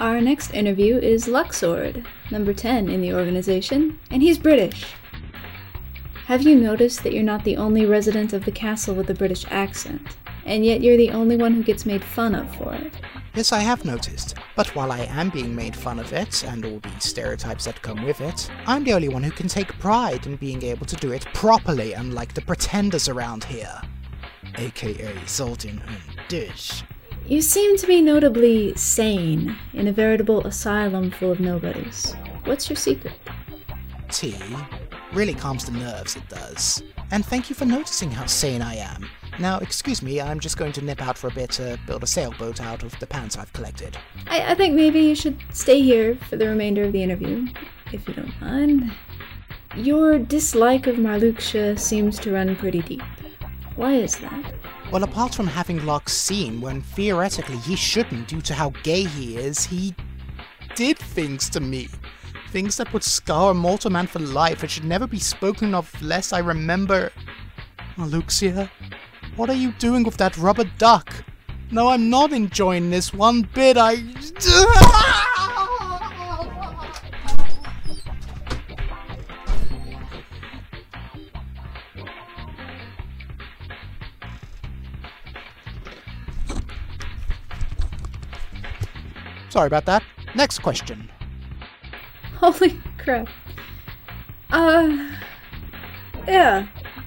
Our next interview is Luxord, number 10 in the organization, and he's British. Have you noticed that you're not the only resident of the castle with a British accent, and yet you're the only one who gets made fun of for it? Yes, I have noticed, but while I am being made fun of it, and all the stereotypes that come with it, I'm the only one who can take pride in being able to do it properly, unlike the pretenders around here. AKA Sultan and Dish. You seem to be notably sane in a veritable asylum full of nobodies. What's your secret? Tea really calms the nerves, it does. And thank you for noticing how sane I am. Now, excuse me, I'm just going to nip out for a bit to build a sailboat out of the pants I've collected. I think maybe you should stay here for the remainder of the interview, if you don't mind. Your dislike of Marluxia seems to run pretty deep. Why is that? Well, apart from having Locke's seen when theoretically he shouldn't due to how gay he is, he did things to me. Things that would scar a mortal man for life and should never be spoken of lest I remember... Marluxia, what are you doing with that rubber duck? No, I'm not enjoying this one bit, Sorry about that. Next question. Holy crap. Yeah.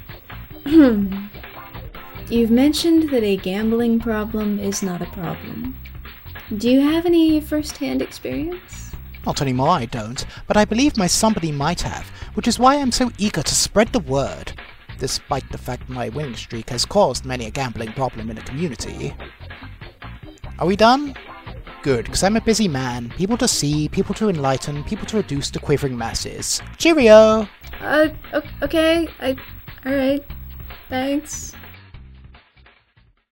You've mentioned that a gambling problem is not a problem. Do you have any first-hand experience? Not anymore, I don't, but I believe my somebody might have, which is why I'm so eager to spread the word, despite the fact my winning streak has caused many a gambling problem in the community. Are we done? Good, because I'm a busy man. People to see, people to enlighten, people to reduce to quivering masses. Cheerio! Okay, alright. Thanks.